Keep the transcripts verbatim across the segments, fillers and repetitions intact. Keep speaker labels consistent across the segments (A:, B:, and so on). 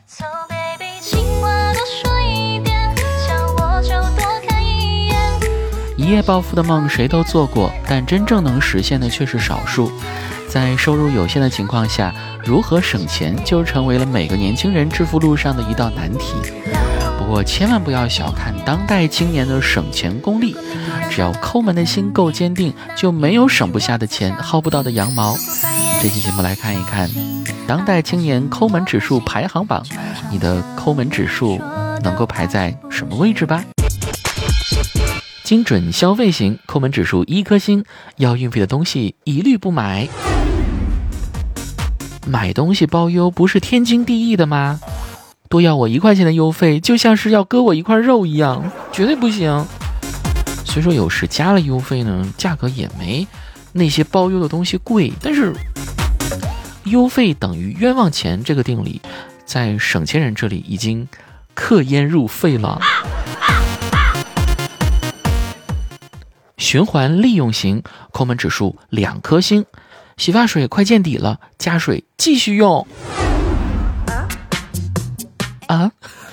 A: So baby， 情话多说一点，想我就多看一眼。
B: 一夜暴富的梦谁都做过，但真正能实现的却是少数。在收入有限的情况下，如何省钱就成为了每个年轻人致富路上的一道难题。不过千万不要小看当代青年的省钱功力，只要抠门的心够坚定，就没有省不下的钱，薅不到的羊毛。这期节目来看一看当代青年抠门指数排行榜，你的抠门指数能够排在什么位置吧。精准消费型抠门指数一颗星，要运费的东西一律不买。买东西包邮不是天经地义的吗？多要我一块钱的邮费，就像是要割我一块肉一样，绝对不行。虽说有时加了邮费呢，价格也没那些包邮的东西贵，但是邮费等于冤枉钱这个定理，在省钱人这里已经刻烟入肺了。循环利用型抠门指数两颗星，洗发水快见底了，加水继续用。啊，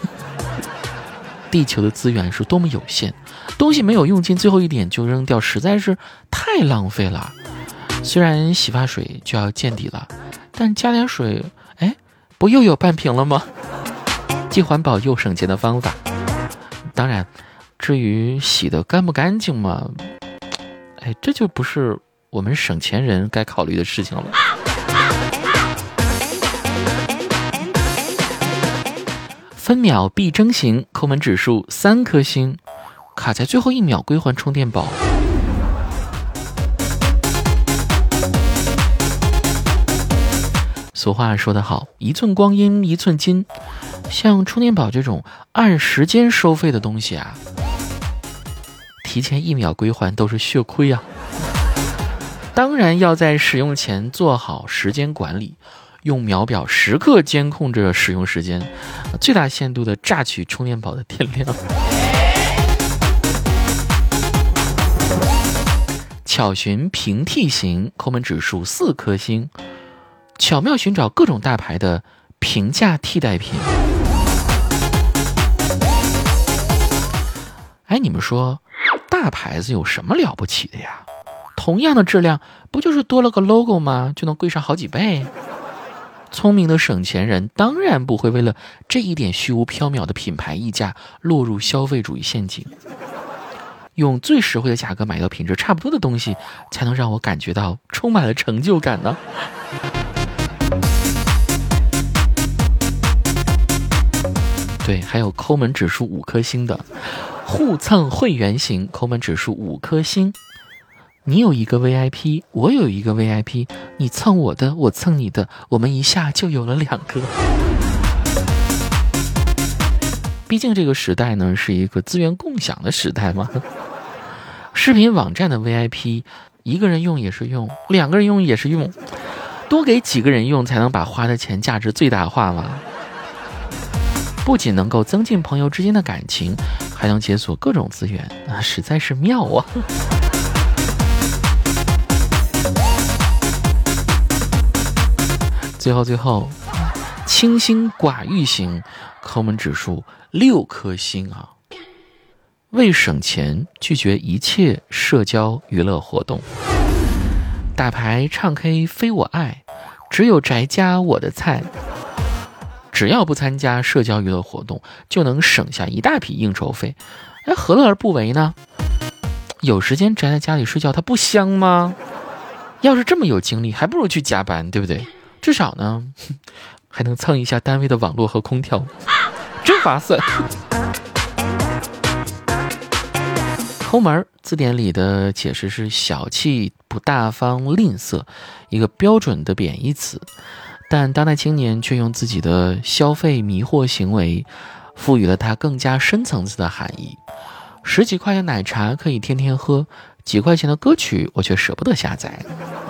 B: 地球的资源是多么有限，东西没有用尽最后一点就扔掉，实在是太浪费了。虽然洗发水就要见底了，但加点水，哎，不又有半瓶了吗？既环保又省钱的方法。当然，至于洗得干不干净嘛，哎，这就不是我们省钱人该考虑的事情了。分秒必争型抠门指数三颗星，卡在最后一秒归还充电宝。俗话说得好，一寸光阴一寸金。像充电宝这种按时间收费的东西啊，提前一秒归还都是血亏啊。当然要在使用前做好时间管理，用秒表时刻监控着使用时间，最大限度的榨取充电宝的电量。巧寻平替型抠门指数四颗星，巧妙寻找各种大牌的平价替代品。哎，你们说大牌子有什么了不起的呀？同样的质量，不就是多了个 logo 吗？就能贵上好几倍。聪明的省钱人当然不会为了这一点虚无缥缈的品牌溢价落入消费主义陷阱。用最实惠的价格买到品质差不多的东西，才能让我感觉到充满了成就感呢。对，还有抠门指数五颗星的互蹭会员型抠门指数五颗星。你有一个 V I P， 我有一个 V I P， 你蹭我的，我蹭你的，我们一下就有了两个。毕竟这个时代呢，是一个资源共享的时代嘛。视频网站的 V I P， 一个人用也是用，两个人用也是用，多给几个人用才能把花的钱价值最大化嘛。不仅能够增进朋友之间的感情，还能解锁各种资源，啊，实在是妙啊。最后最后，清心寡欲型抠门指数六颗星啊！为省钱拒绝一切社交娱乐活动，打牌唱 K 非我爱，只有宅家我的菜。只要不参加社交娱乐活动，就能省下一大笔应酬费，哎，何乐而不为呢？有时间宅在家里睡觉，它不香吗？要是这么有精力，还不如去加班，对不对？至少呢，还能蹭一下单位的网络和空调，真划算。抠门字典里的解释是小气、不大方、吝啬，一个标准的贬义词。但当代青年却用自己的消费迷惑行为，赋予了它更加深层次的含义。十几块的奶茶可以天天喝，几块钱的歌曲我却舍不得下载。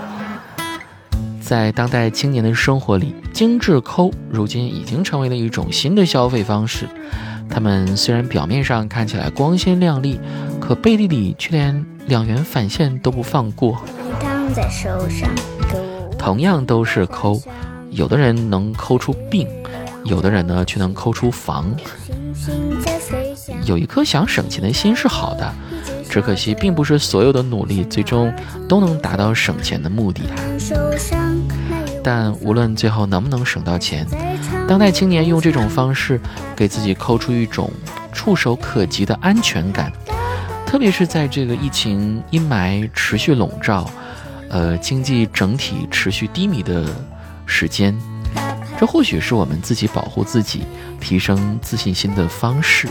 B: 在当代青年的生活里，精致抠如今已经成为了一种新的消费方式。他们虽然表面上看起来光鲜亮丽，可背地里却连两元返现都不放过。
C: 一趟在手上，
B: 同样都是抠，有的人能抠出病， 有的人呢却能抠出房。有一颗想省钱的心是好的，只可惜并不是所有的努力最终都能达到省钱的目的啊。但无论最后能不能省到钱，当代青年用这种方式给自己抠出一种触手可及的安全感，特别是在这个疫情阴霾持续笼罩，呃，经济整体持续低迷的时间，这或许是我们自己保护自己、提升自信心的方式，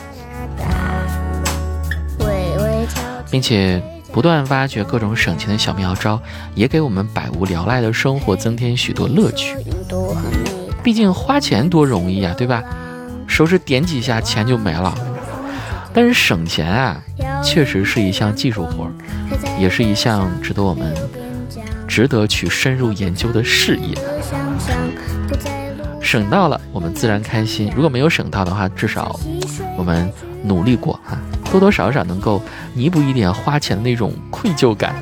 B: 并且不断挖掘各种省钱的小妙招，也给我们百无聊赖的生活增添许多乐趣。毕竟花钱多容易啊，对吧？手指点几下钱就没了。但是省钱啊，确实是一项技术活，也是一项值得我们值得去深入研究的事业。省到了，我们自然开心；如果没有省到的话，至少我们努力过哈，多多少少能够弥补一点花钱的那种愧疚感。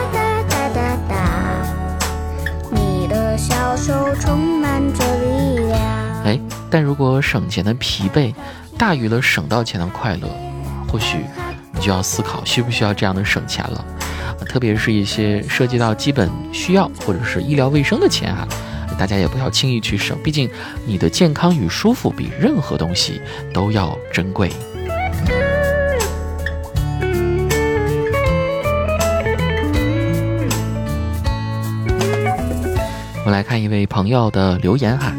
B: 你的小手充满着力量。哎，但如果省钱的疲惫大于了省到钱的快乐，或许你就要思考需不需要这样的省钱了。特别是一些涉及到基本需要或者是医疗卫生的钱啊，大家也不要轻易去省，毕竟你的健康与舒服比任何东西都要珍贵。我来看一位朋友的留言哈，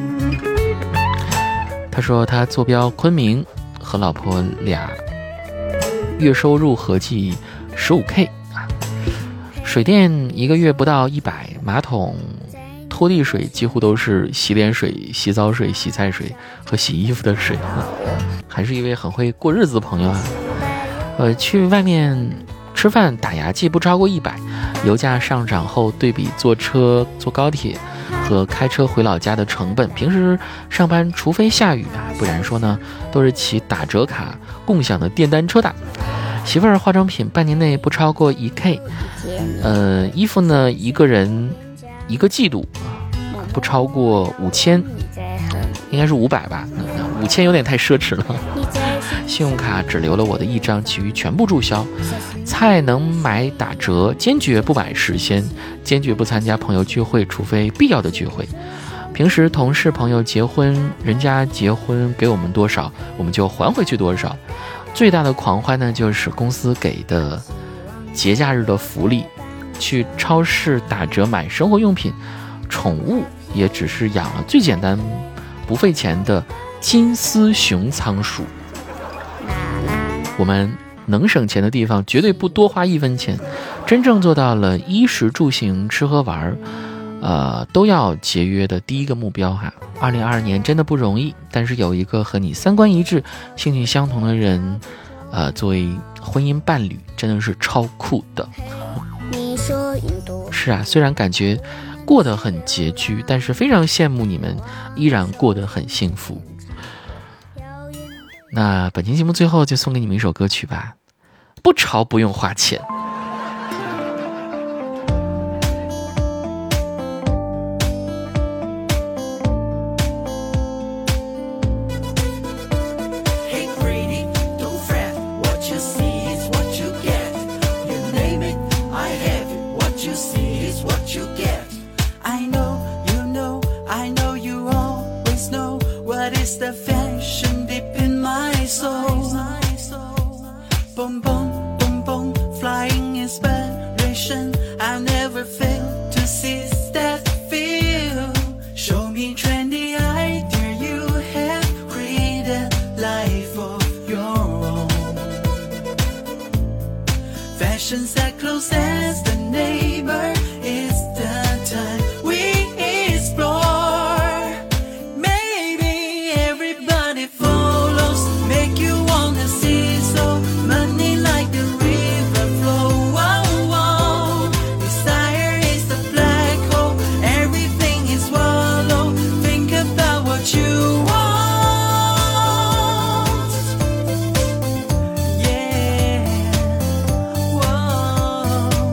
B: 他说他坐标昆明，和老婆俩月收入合计 十五K 啊，水电一个月不到一百，马桶拖地水几乎都是洗脸水、洗澡水、洗菜水和洗衣服的水，还是一位很会过日子的朋友啊。呃，去外面吃饭打牙祭不超过一百，油价上涨后对比坐车、坐高铁和开车回老家的成本，平时上班除非下雨啊，不然说呢都是骑打折卡共享的电单车的。媳妇儿化妆品半年内不超过一 K， 呃，衣服呢一个人一个季度不超过五千，应该是五百吧，五千有点太奢侈了。信用卡只留了我的一张，其余全部注销。菜能买打折，坚决不买实鲜，坚决不参加朋友聚会，除非必要的聚会。平时同事朋友结婚，人家结婚给我们多少，我们就还回去多少。最大的狂欢呢，就是公司给的节假日的福利，去超市打折买生活用品，宠物也只是养了最简单不费钱的金丝熊仓鼠。我们能省钱的地方绝对不多花一分钱，真正做到了衣食住行吃喝玩呃，都要节约的第一个目标哈。二零二二年真的不容易，但是有一个和你三观一致、兴趣相同的人，呃，作为婚姻伴侣，真的是超酷的。是啊，虽然感觉过得很拮据，但是非常羡慕你们依然过得很幸福。那本期节目最后就送给你们一首歌曲吧，不潮不用花钱。
C: Boom, boom, boom, boom, flying inspiration. I never fail to seize that feel. Show me trendy idea you have created life of your own. Fashions that close as the neighbor is the time we explore. Maybe everybody follows, make you wanna see so. Money like the river flow. Whoa, whoa. Desire is the black hole. Everything is swallowed. Think about what you want. Yeah. Whoa.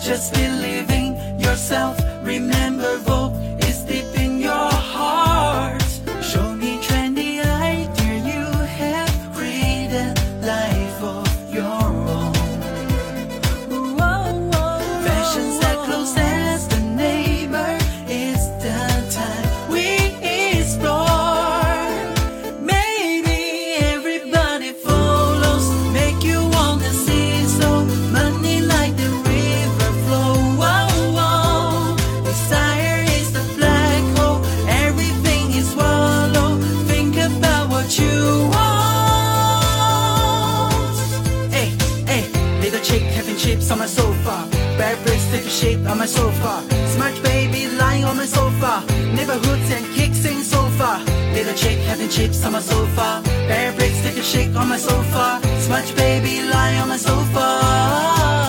C: Just believe in yourself. Remember, vogue is deep in your heart. Show me trendy idea you have created life of your own. Fashion that close as the neighbor. It's the time we explore. Maybe everybody follows, make you wanna see so money like the river flow. Whoa, whoa. Desire is the black hole, everything is swallow. Think about what you want. Hey, hey, little chick having chips on my sofa. Bad bricks take a shape on my sofa. Smart baby lying on my sofa. Neighborhoods and kicks in sofa. Little chick having chips on my sofa. Bad bricks take a shake on my sofa. Smart baby lying on my sofa.